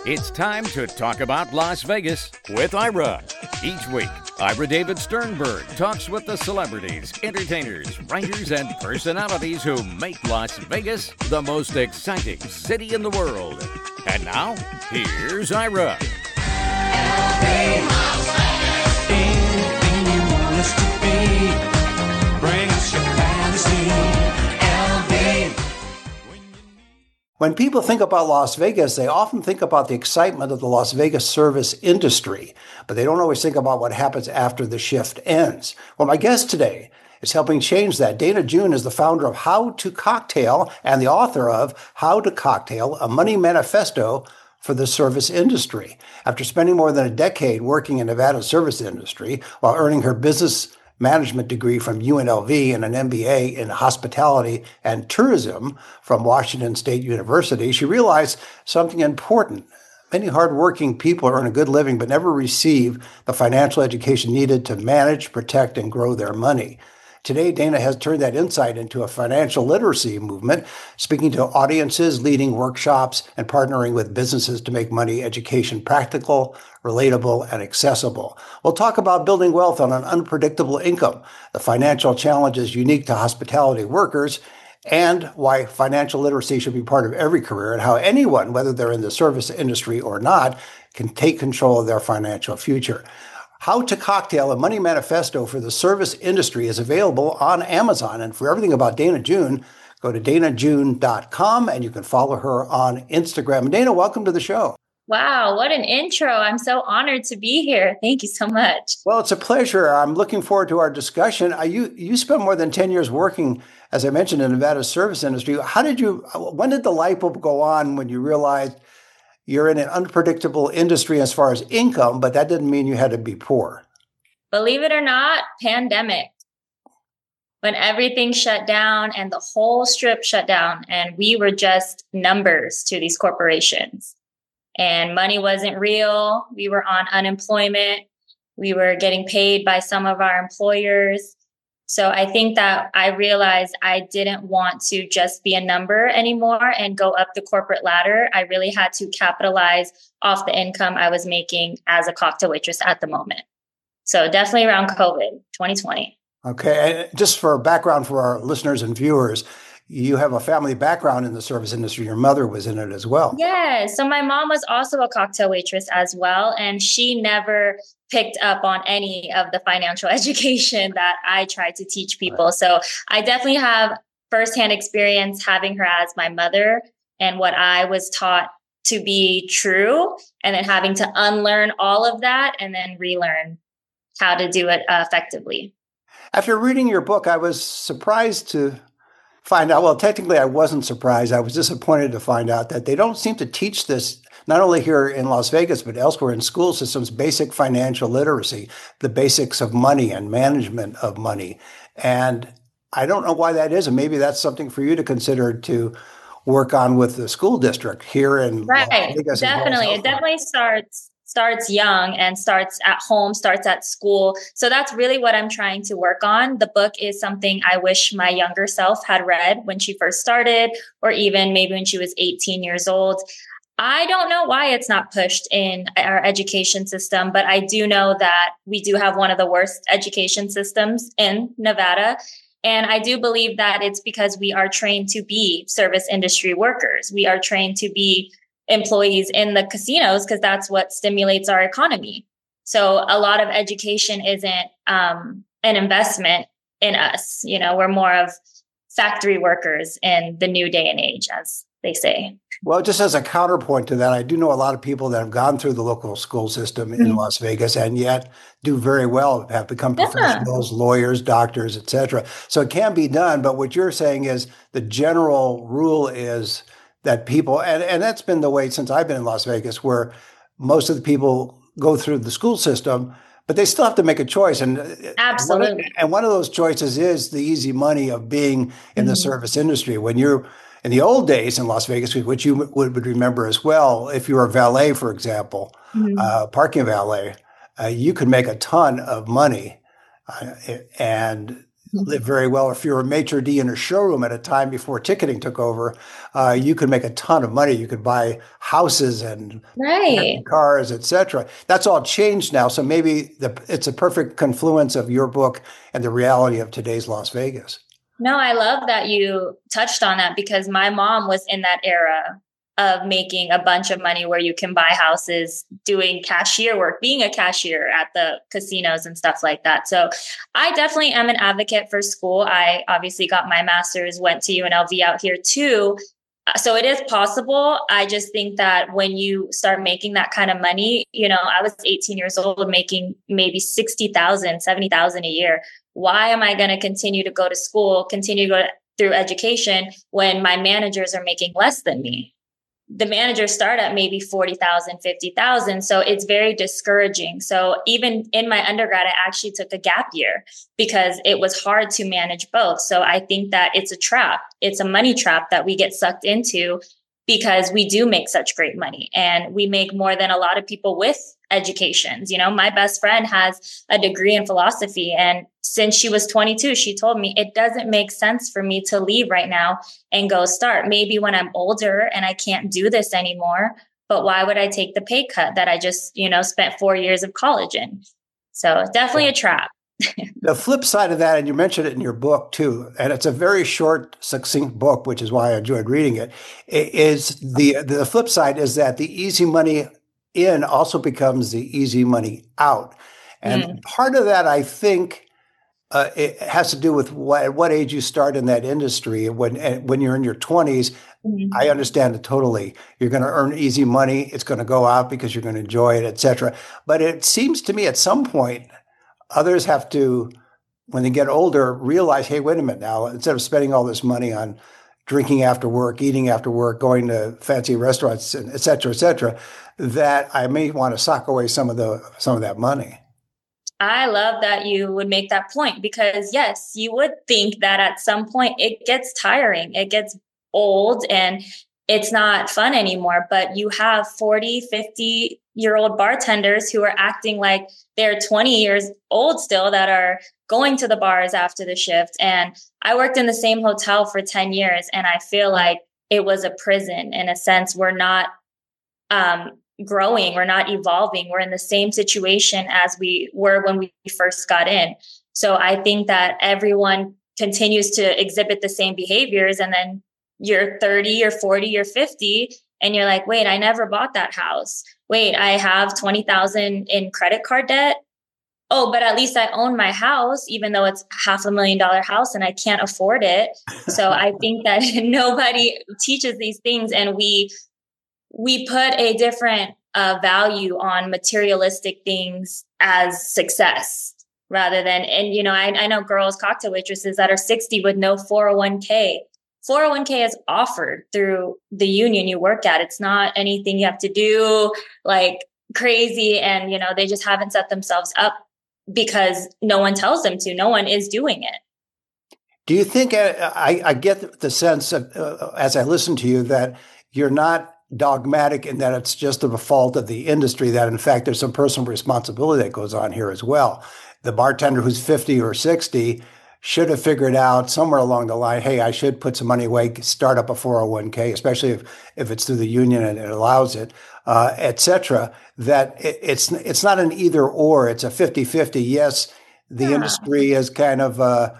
It's time to talk about Las Vegas with Ira. Each week, Ira David Sternberg talks with the celebrities, entertainers, writers, and personalities who make Las Vegas the most exciting city in the world. And now, here's Ira. Anything you want us to be, bring us your fantasy. When people think about Las Vegas, they often think about the excitement of the Las Vegas service industry, but they don't always think about what happens after the shift ends. Well, my guest today is helping change that. Dana June is the founder of How to Cocktail and the author of How to Cocktail, a Money Manifesto for the Service Industry. After spending more than a decade working in Nevada's service industry while earning her business management degree from UNLV and an MBA in hospitality and tourism from Washington State University, she realized something important. Many hardworking people earn a good living but never receive the financial education needed to manage, protect, and grow their money. Today, Dana has turned that insight into a financial literacy movement, speaking to audiences, leading workshops, and partnering with businesses to make money education practical, relatable, and accessible. We'll talk about building wealth on an unpredictable income, the financial challenges unique to hospitality workers, and why financial literacy should be part of every career, and how anyone, whether they're in the service industry or not, can take control of their financial future. How to Cocktail, a Money Manifesto for the Service Industry is available on Amazon. And for everything about Dana June, go to danajune.com and you can follow her on Instagram. Dana, welcome to the show. Wow, what an intro. I'm so honored to be here. Thank you so much. Well, it's a pleasure. I'm looking forward to our discussion. You spent more than 10 years working, as I mentioned, in Nevada's service industry. When did the light bulb go on when you realized you're in an unpredictable industry as far as income, but that didn't mean you had to be poor? Believe it or not, pandemic. When everything shut down and the whole strip shut down and we were just numbers to these corporations and money wasn't real. We were on unemployment. We were getting paid by some of our employers. So I think that I realized I didn't want to just be a number anymore and go up the corporate ladder. I really had to capitalize off the income I was making as a cocktail waitress at the moment. So definitely around COVID, 2020. Okay. And just for background for our listeners and viewers, you have a family background in the service industry. Your mother was in it as well. Yeah. So my mom was also a cocktail waitress as well. And she never picked up on any of the financial education that I tried to teach people. Right. So I definitely have firsthand experience having her as my mother and what I was taught to be true, and then having to unlearn all of that and then relearn how to do it effectively. After reading your book, I was surprised to find out, well, technically I wasn't surprised. I was disappointed to find out that they don't seem to teach this, not only here in Las Vegas, but elsewhere in school systems, basic financial literacy, the basics of money and management of money. And I don't know why that is. And maybe that's something for you to consider to work on with the school district here in Las Vegas. Definitely. It definitely starts young and starts at home, starts at school. So that's really what I'm trying to work on. The book is something I wish my younger self had read when she first started, or even maybe when she was 18 years old. I don't know why it's not pushed in our education system, but I do know that we do have one of the worst education systems in Nevada. And I do believe that it's because we are trained to be service industry workers. We are trained to be employees in the casinos because that's what stimulates our economy. So a lot of education isn't an investment in us. You know, we're more of factory workers in the new day and age, as they say. Well, just as a counterpoint to that, I do know a lot of people that have gone through the local school system in Las Vegas and yet do very well, have become professionals, lawyers, doctors, etc. So it can be done. But what you're saying is the general rule is that people, and that's been the way since I've been in Las Vegas, where most of the people go through the school system, but they still have to make a choice. And absolutely. One of those choices is the easy money of being in the service industry. When you're in the old days in Las Vegas, which you would remember as well, if you were a valet, for example, parking valet, you could make a ton of money. And live very well. If you're a maitre d' in a showroom at a time before ticketing took over, you could make a ton of money. You could buy houses and Right. cars, etc. That's all changed now. So maybe it's a perfect confluence of your book and the reality of today's Las Vegas. No, I love that you touched on that because my mom was in that era of making a bunch of money where you can buy houses, doing cashier work, being a cashier at the casinos and stuff like that. So I definitely am an advocate for school. I obviously got my master's, went to UNLV out here too. So it is possible. I just think that when you start making that kind of money, I was 18 years old making maybe 60,000, 70,000 a year. Why am I going to continue to go to school, continue to go through education when my managers are making less than me? The managers start at maybe 40,000, 50,000. So it's very discouraging. So even in my undergrad, I actually took a gap year because it was hard to manage both. So I think that it's a trap. It's a money trap that we get sucked into because we do make such great money and we make more than a lot of people with educations. My best friend has a degree in philosophy. And since she was 22, she told me it doesn't make sense for me to leave right now and go start. Maybe when I'm older and I can't do this anymore, but why would I take the pay cut that I just, spent 4 years of college in? So definitely a trap. The flip side of that, and you mentioned it in your book too, and it's a very short, succinct book, which is why I enjoyed reading it, is the flip side is that the easy money in also becomes the easy money out. And part of that, I think, it has to do with at what age you start in that industry. When you're in your 20s, I understand it totally. You're going to earn easy money. It's going to go out because you're going to enjoy it, etc. But it seems to me at some point, others have to, when they get older, realize, hey, wait a minute now, instead of spending all this money on drinking after work, eating after work, going to fancy restaurants, et cetera, that I may want to sock away some of that money. I love that you would make that point because yes, you would think that at some point it gets tiring, it gets old and it's not fun anymore, but you have 40, 50-year-old bartenders who are acting like they're 20 years old still that are going to the bars after the shift. And I worked in the same hotel for 10 years and I feel like it was a prison in a sense. We're not growing, we're not evolving. We're in the same situation as we were when we first got in. So I think that everyone continues to exhibit the same behaviors and then you're 30 or 40 or 50 and you're like, wait, I never bought that house. Wait, I have 20,000 in credit card debt. Oh, but at least I own my house, even though it's $500,000 house and I can't afford it. So I think that nobody teaches these things. And we put a different value on materialistic things as success rather than, and I know girls, cocktail waitresses that are 60 with no 401k. 401k is offered through the union you work at. It's not anything you have to do like crazy. And, they just haven't set themselves up because no one tells them to. No one is doing it. Do you think, I get the sense as I listen to you that you're not dogmatic in that it's just a fault of the industry, that in fact there's some personal responsibility that goes on here as well. The bartender who's 50 or 60 should have figured out somewhere along the line, hey, I should put some money away, start up a 401k, especially if it's through the union and it allows it, et cetera, that it's not an either or, it's a 50-50. Yes, the industry is kind of,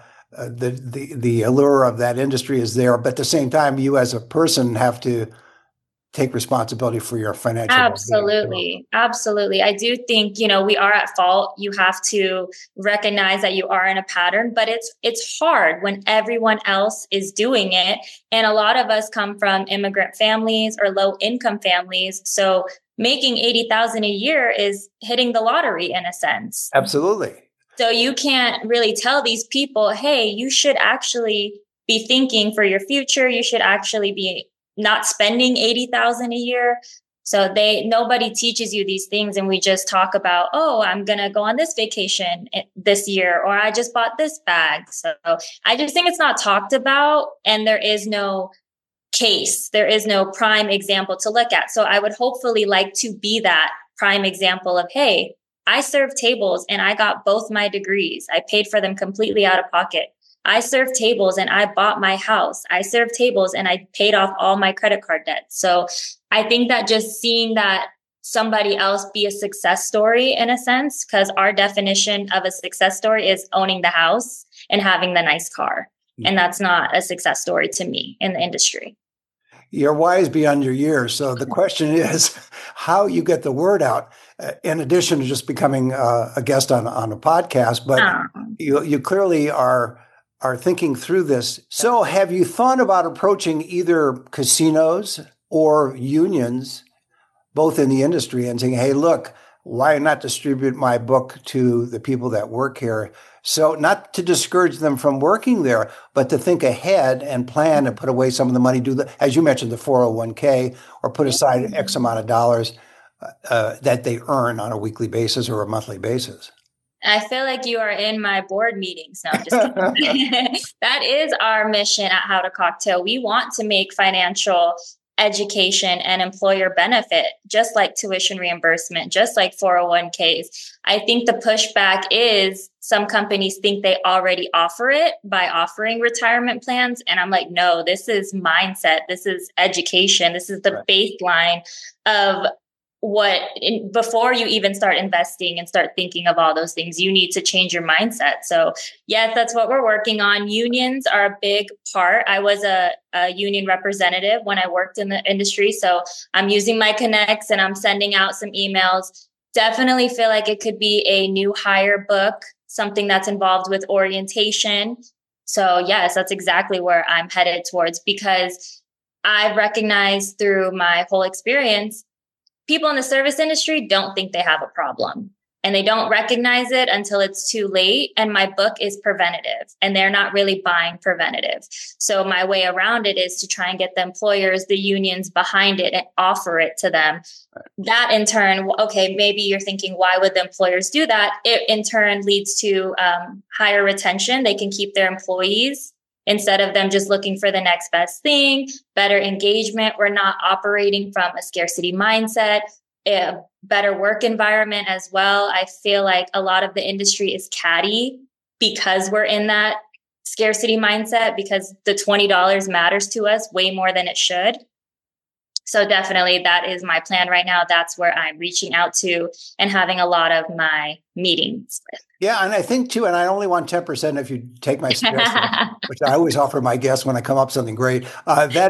the allure of that industry is there, but at the same time, you as a person have to take responsibility for your financial Absolutely. Absolutely. I do think, we are at fault. You have to recognize that you are in a pattern, but it's hard when everyone else is doing it. And a lot of us come from immigrant families or low income families. So making 80,000 a year is hitting the lottery in a sense. Absolutely. So you can't really tell these people, hey, you should actually be thinking for your future. You should actually be not spending 80,000 a year. So nobody teaches you these things. And we just talk about, oh, I'm going to go on this vacation this year, or I just bought this bag. So I just think it's not talked about and there is no case. There is no prime example to look at. So I would hopefully like to be that prime example of, hey, I served tables and I got both my degrees. I paid for them completely out of pocket. I serve tables and I bought my house. I serve tables and I paid off all my credit card debt. So I think that just seeing that somebody else be a success story in a sense, because our definition of a success story is owning the house and having the nice car. And that's not a success story to me in the industry. You're wise beyond your years. So the question is how you get the word out, in addition to just becoming a guest on a podcast. But you clearly are thinking through this. So have you thought about approaching either casinos or unions, both in the industry, and saying, hey, look, why not distribute my book to the people that work here? So not to discourage them from working there, but to think ahead and plan and put away some of the money, as you mentioned, the 401k, or put aside X amount of dollars that they earn on a weekly basis or a monthly basis. I feel like you are in my board meetings. No, I'm just kidding. That is our mission at How to Cocktail. We want to make financial education and employer benefit, just like tuition reimbursement, just like 401ks. I think the pushback is some companies think they already offer it by offering retirement plans. And I'm like, no, this is mindset. This is education. This is the baseline of before you even start investing and start thinking of all those things, you need to change your mindset. So yes, that's what we're working on. Unions are a big part. I was a union representative when I worked in the industry. So I'm using my connects and I'm sending out some emails. Definitely feel like it could be a new hire book, something that's involved with orientation. So yes, that's exactly where I'm headed towards, because I've recognized through my whole experience, people in the service industry don't think they have a problem, and they don't recognize it until it's too late. And my book is preventative, and they're not really buying preventative. So my way around it is to try and get the employers, the unions behind it and offer it to them. That in turn, okay, maybe you're thinking, why would the employers do that? It in turn leads to higher retention. They can keep their employees instead of them just looking for the next best thing, better engagement. We're not operating from a scarcity mindset, a better work environment as well. I feel like a lot of the industry is catty because we're in that scarcity mindset, because the $20 matters to us way more than it should. So definitely that is my plan right now. That's where I'm reaching out to and having a lot of my meetings with. Yeah, and I think too, and I only want 10% if you take my suggestion, which I always offer my guests when I come up with something great. That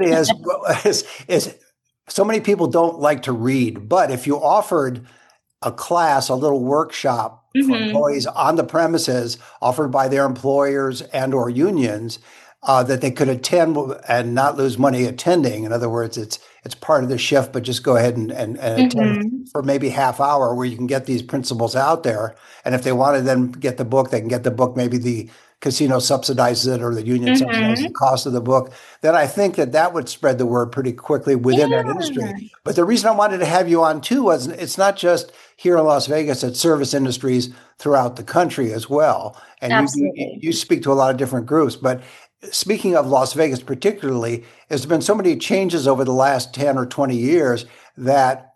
is so many people don't like to read, but if you offered a class, a little workshop for employees on the premises offered by their employers and or unions, that they could attend and not lose money attending. In other words, it's part of the shift, but just go ahead and attend for maybe half hour, where you can get these principles out there. And if they want to then get the book, they can get the book. Maybe the casino subsidizes it or the union subsidizes the cost of the book. Then I think that would spread the word pretty quickly within that industry. But the reason I wanted to have you on too was it's not just here in Las Vegas, it's service industries throughout the country as well. And you speak to a lot of different groups, but speaking of Las Vegas particularly, there's been so many changes over the last 10 or 20 years that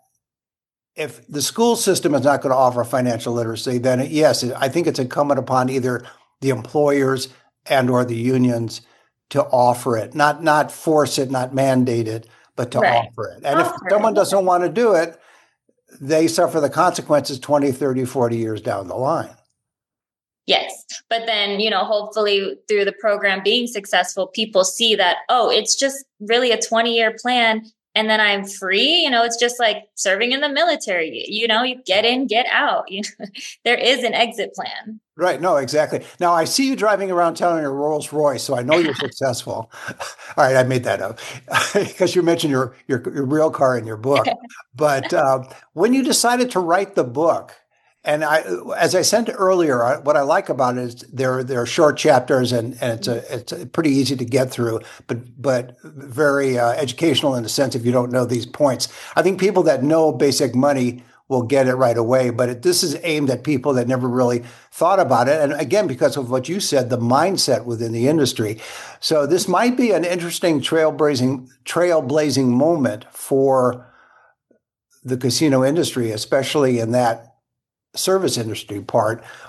if the school system is not going to offer financial literacy, then yes, I think it's incumbent upon either the employers and or the unions to offer it, not force it, not mandate it, but to offer it. And if someone doesn't want to do it, they suffer the consequences 20, 30, 40 years down the line. Yes. But then, hopefully through the program being successful, people see that, oh, it's just really a 20-year plan. And then I'm free. It's just like serving in the military. You get in, get out. There is an exit plan. Right. No, exactly. Now, I see you driving around town in a Rolls Royce, so I know you're successful. All right. I made that up because you mentioned your real car in your book. But when you decided to write the book, and as I said earlier, what I like about it is there are short chapters, and it's pretty easy to get through, but very educational in the sense if you don't know these points. I think people that know basic money will get it right away, but this is aimed at people that never really thought about it. And again, because of what you said, the mindset within the industry. So this might be an interesting trailblazing moment for the casino industry, especially in that service industry part,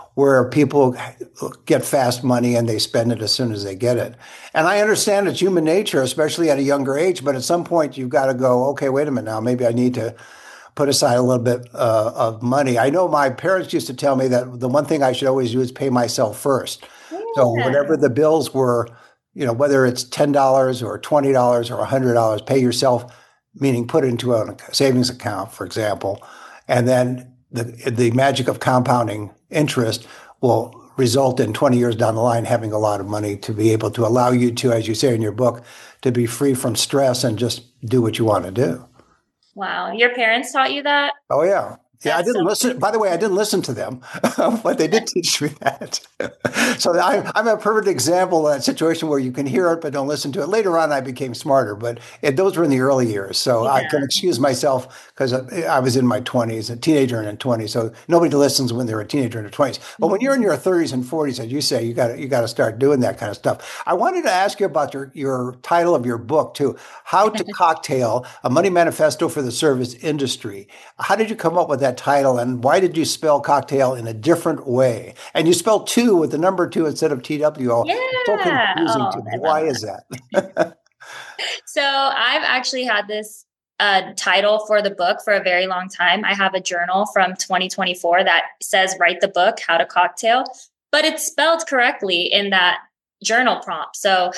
where people get fast money and they spend it as soon as they get it. And I understand it's human nature, especially at a younger age, but at some point you've got to go, okay, wait a minute now, maybe I need to put aside a little bit of money. I know my parents used to tell me that the one thing I should always do is pay myself first. Yeah. So whatever the bills were, whether it's $10 or $20 or $100, pay yourself, meaning put it into a savings account, for example, and then the magic of compounding interest will result in 20 years down the line having a lot of money to be able to allow you to, as you say in your book, to be free from stress and just do what you want to do. Wow. Your parents taught you that? Oh, yeah. Yeah, I That's didn't so listen. By the way, I didn't listen to them, but they did teach me that. So I'm a perfect example of that situation where you can hear it but don't listen to it. Later on, I became smarter, but those were in the early years. So I can excuse myself because I was in my 20s, a teenager in 20s. So nobody listens when they're a teenager in their 20s. But when you're in your 30s and 40s, as you say, you got to start doing that kind of stuff. I wanted to ask you about your title of your book too, How to Cocktail: A Money Manifesto for the Service Industry. How did you come up with that title, and why did you spell cocktail in a different way? And you spelled two with the number 2 instead of TWO. Yeah. So confusing to me. Why is that? So I've actually had this title for the book for a very long time. I have a journal from 2024 that says, write the book, How to Cocktail, but it's spelled correctly in that journal prompt. So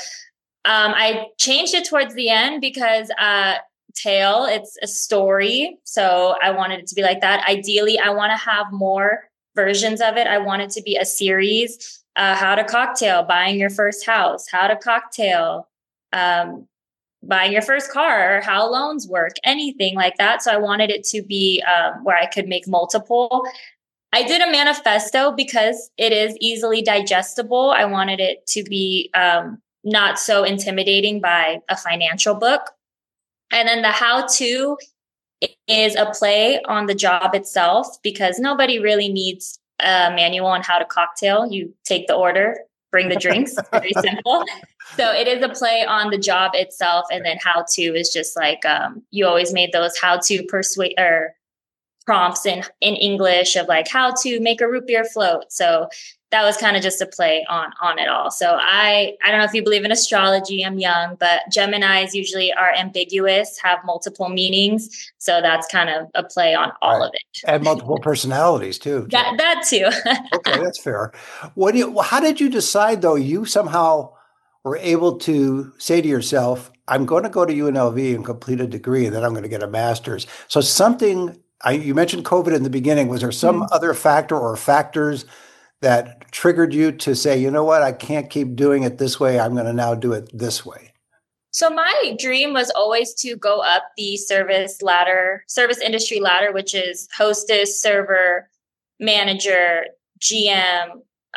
I changed it towards the end because tale, it's a story. So I wanted it to be like that. Ideally, I want to have more versions of it. I want it to be a series. How to Cocktail, buying your first house, How to Cocktail, buying your first car, or how loans work, anything like that. So I wanted it to be where I could make multiple. I did a manifesto because it is easily digestible. I wanted it to be not so intimidating by a financial book. And then the how-to is a play on the job itself, because nobody really needs a manual on how to cocktail. You take the order, bring the drinks. It's very simple. So it is a play on the job itself. And then how-to is just like, you always made those how-to persuade or prompts in English of like how to make a root beer float. So that was kind of just a play on it all. So I don't know if you believe in astrology. I'm young, but Geminis usually are ambiguous, have multiple meanings. So that's kind of a play on all of it. And multiple personalities too. That too. Okay, that's fair. How did you decide though? You somehow were able to say to yourself, I'm going to go to UNLV and complete a degree, and then I'm going to get a master's. So you mentioned COVID in the beginning. Was there some other factor or factors that triggered you to say, you know what, I can't keep doing it this way. I'm going to now do it this way? So my dream was always to go up the service industry ladder, which is hostess, server, manager, GM.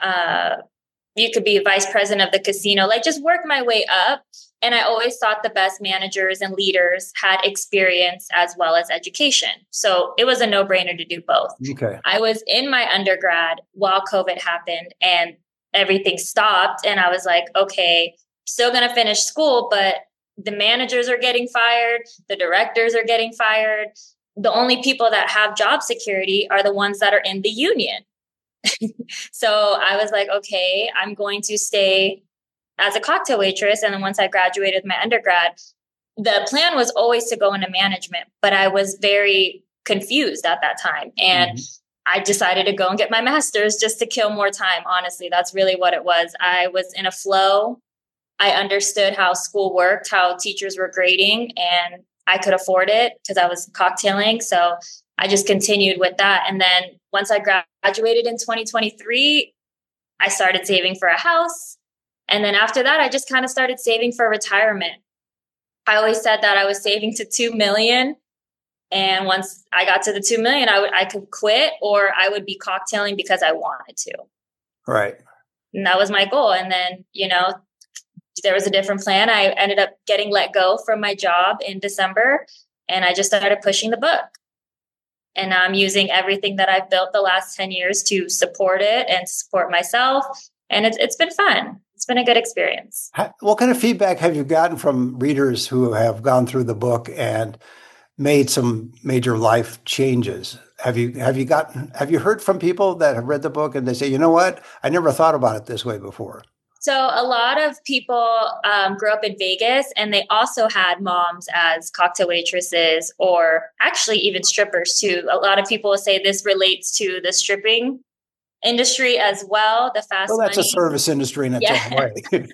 You could be vice president of the casino, like just work my way up. And I always thought the best managers and leaders had experience as well as education. So it was a no-brainer to do both. Okay. I was in my undergrad while COVID happened and everything stopped. And I was like, okay, still going to finish school, but the managers are getting fired. The directors are getting fired. The only people that have job security are the ones that are in the union. So I was like, okay, I'm going to stay as a cocktail waitress. And then once I graduated my undergrad, the plan was always to go into management, but I was very confused at that time. And I decided to go and get my master's just to kill more time. Honestly, that's really what it was. I was in a flow. I understood how school worked, how teachers were grading, and I could afford it because I was cocktailing. So I just continued with that. And then once I graduated in 2023, I started saving for a house. And then after that, I just kind of started saving for retirement. I always said that I was saving to 2 million. And once I got to the 2 million, I could quit, or I would be cocktailing because I wanted to. Right. And that was my goal. And then, there was a different plan. I ended up getting let go from my job in December, and I just started pushing the book. And I'm using everything that I've built the last 10 years to support it and support myself. And it's been fun. It's been a good experience. What kind of feedback have you gotten from readers who have gone through the book and made some major life changes Have you heard from people that have read the book and they say, you know what, I never thought about it this way before? So a lot of people grew up in Vegas, and they also had moms as cocktail waitresses, or actually even strippers too. A lot of people will say this relates to the stripping industry as well, the fast Well, that's money. a service industry in its own way.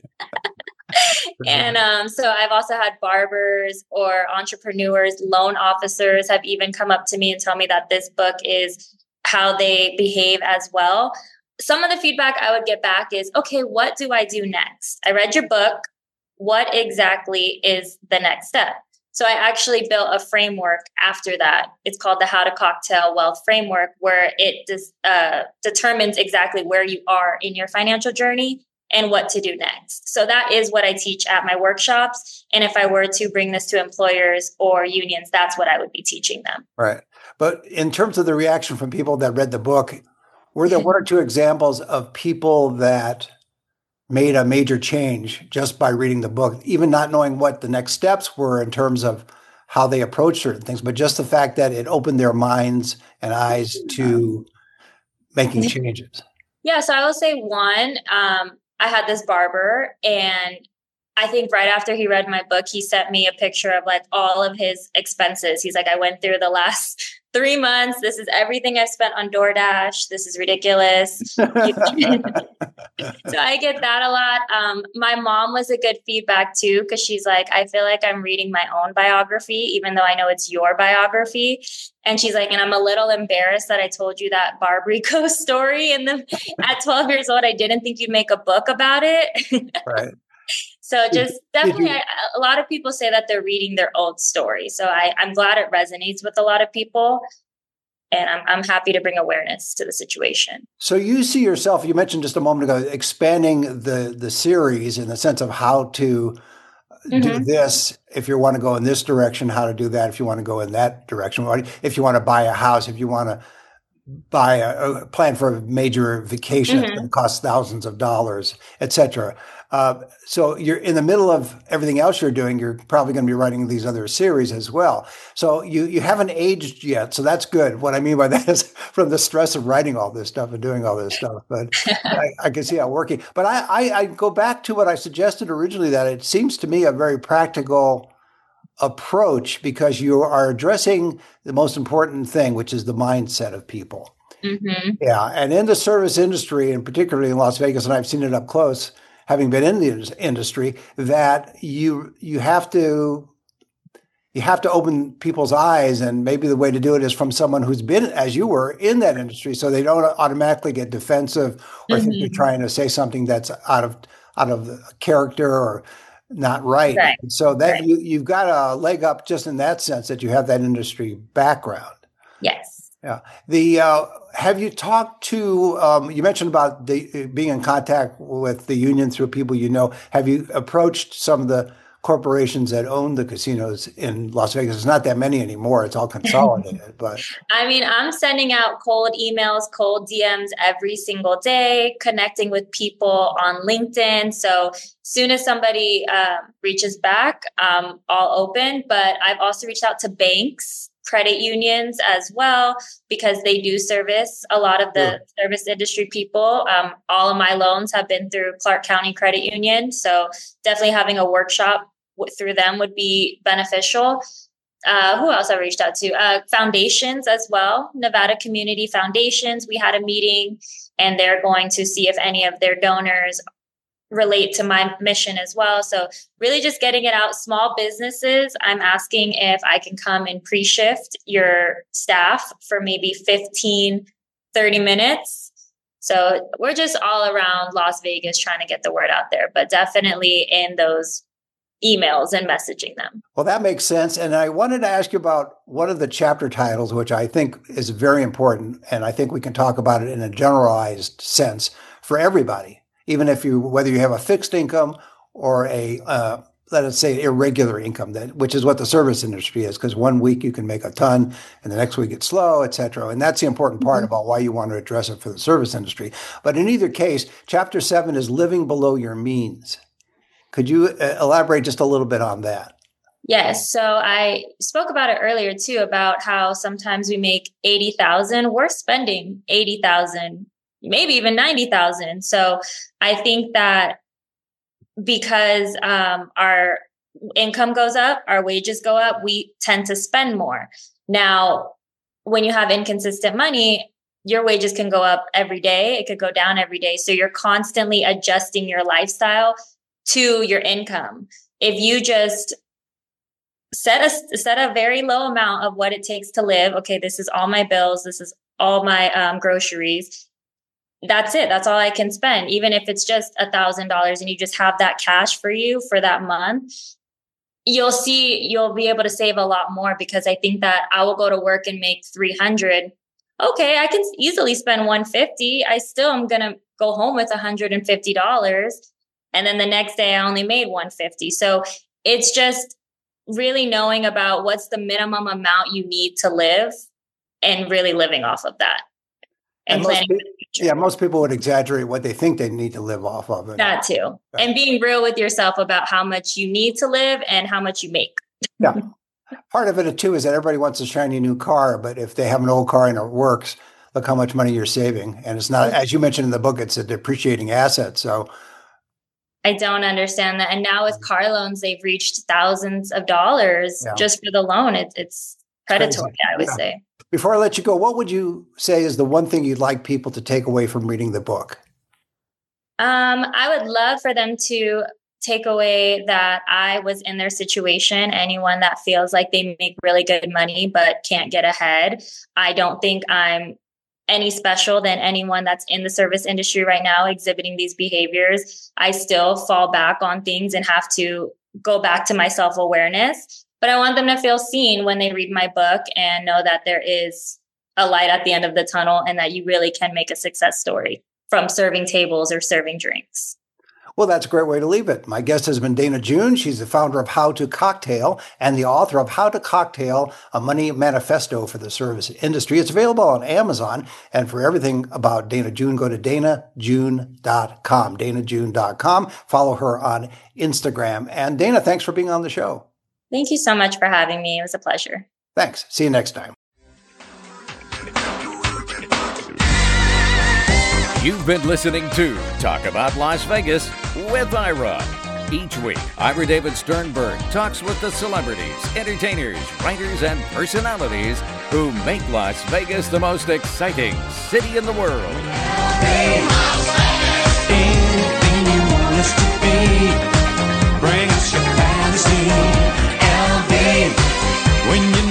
And so I've also had barbers or entrepreneurs, loan officers have even come up to me and tell me that this book is how they behave as well. Some of the feedback I would get back is, okay, what do I do next? I read your book. What exactly is the next step? So I actually built a framework after that. It's called the How to Cocktail Wealth Framework, where it determines exactly where you are in your financial journey and what to do next. So that is what I teach at my workshops. And if I were to bring this to employers or unions, that's what I would be teaching them. Right. But in terms of the reaction from people that read the book, were there one or two examples of people that made a major change just by reading the book, even not knowing what the next steps were in terms of how they approach certain things, but just the fact that it opened their minds and eyes to making changes? Yeah, so I will say one, I had this barber, and I think right after he read my book, he sent me a picture of like all of his expenses. He's like, I went through the last 3 months. This is everything I've spent on DoorDash. This is ridiculous. So I get that a lot. My mom was a good feedback too, because she's like, I feel like I'm reading my own biography, even though I know it's your biography. And she's like, and I'm a little embarrassed that I told you that Barbarico story. And then at 12 years old, I didn't think you'd make a book about it. Right. So just definitely, a lot of people say that they're reading their own story. So I'm glad it resonates with a lot of people. And I'm happy to bring awareness to the situation. So you see yourself, you mentioned just a moment ago, expanding the series in the sense of how to do this. If you want to go in this direction, how to do that. If you want to go in that direction, if you want to buy a house, if you want to buy a plan for a major vacation that's going to cost thousands of dollars, etc. So you're in the middle of everything else you're doing. You're probably going to be writing these other series as well. So you haven't aged yet. So that's good. What I mean by that is from the stress of writing all this stuff and doing all this stuff. But I can see how working. But I go back to what I suggested originally, that it seems to me a very practical approach, because you are addressing the most important thing, which is the mindset of people. Yeah. And in the service industry, and particularly in Las Vegas, and I've seen it up close, having been in the industry, that you have to open people's eyes. And maybe the way to do it is from someone who's been, as you were, in that industry, so they don't automatically get defensive or think you're trying to say something that's out of character or not right. So that you've got a leg up just in that sense, that you have that industry background. Yes. Yeah. Have you talked to, you mentioned about being in contact with the union through people you know. Have you approached some of the corporations that own the casinos in Las Vegas? It's not that many anymore. It's all consolidated. But I mean, I'm sending out cold emails, cold DMs every single day, connecting with people on LinkedIn. So soon as somebody reaches back, I'll open. But I've also reached out to banks, credit unions as well, because they do service a lot of the service industry people. All of my loans have been through Clark County Credit Union. So definitely having a workshop through them would be beneficial. Who else I reached out to? Foundations as well. Nevada Community Foundations. We had a meeting, and they're going to see if any of their donors relate to my mission as well. So really just getting it out. Small businesses, I'm asking if I can come and pre-shift your staff for maybe 15, 30 minutes. So we're just all around Las Vegas trying to get the word out there, but definitely in those emails and messaging them. Well, that makes sense. And I wanted to ask you about one of the chapter titles, which I think is very important. And I think we can talk about it in a generalized sense for everybody. Even if whether you have a fixed income or a, let us say, irregular income, which is what the service industry is, because one week you can make a ton and the next week it's slow, et cetera. And that's the important part about why you want to address it for the service industry. But in either case, Chapter 7 is living below your means. Could you elaborate just a little bit on that? Yes. So I spoke about it earlier too, about how sometimes we make 80,000, we're spending 80,000, maybe even 90,000. So I think that because our income goes up, our wages go up, we tend to spend more. Now, when you have inconsistent money, your wages can go up every day. It could go down every day. So you're constantly adjusting your lifestyle to your income. If you just set a very low amount of what it takes to live. Okay, this is all my bills. This is all my groceries. That's it. That's all I can spend. Even if it's just $1,000 and you just have that cash for you for that month, you'll be able to save a lot more, because I think that I will go to work and make 300. Okay, I can easily spend 150. I still am going to go home with $150. And then the next day I only made 150. So it's just really knowing about what's the minimum amount you need to live and really living off of that and planning for the future. Yeah, most people would exaggerate what they think they need to live off of. That too. Right. And being real with yourself about how much you need to live and how much you make. Yeah. Part of it too is that everybody wants a shiny new car, but if they have an old car and it works, look how much money you're saving. And it's not, as you mentioned in the book, it's a depreciating asset. So I don't understand that. And now with car loans, they've reached thousands of dollars just for the loan. It's predatory, I would say. Before I let you go, what would you say is the one thing you'd like people to take away from reading the book? I would love for them to take away that I was in their situation. Anyone that feels like they make really good money but can't get ahead, I don't think I'm any special than anyone that's in the service industry right now exhibiting these behaviors. I still fall back on things and have to go back to my self-awareness. But I want them to feel seen when they read my book and know that there is a light at the end of the tunnel and that you really can make a success story from serving tables or serving drinks. Well, that's a great way to leave it. My guest has been Dana June. She's the founder of How to Cocktail and the author of How to Cocktail, a Money Manifesto for the Service Industry. It's available on Amazon. And for everything about Dana June, go to danajune.com, danajune.com. Follow her on Instagram. And Dana, thanks for being on the show. Thank you so much for having me. It was a pleasure. Thanks. See you next time. You've been listening to Talk About Las Vegas with Ira. Each week, Ira David Sternberg talks with the celebrities, entertainers, writers, and personalities who make Las Vegas the most exciting city in the world. Hey, anything you want us to be, bring us your fantasy. LV, when you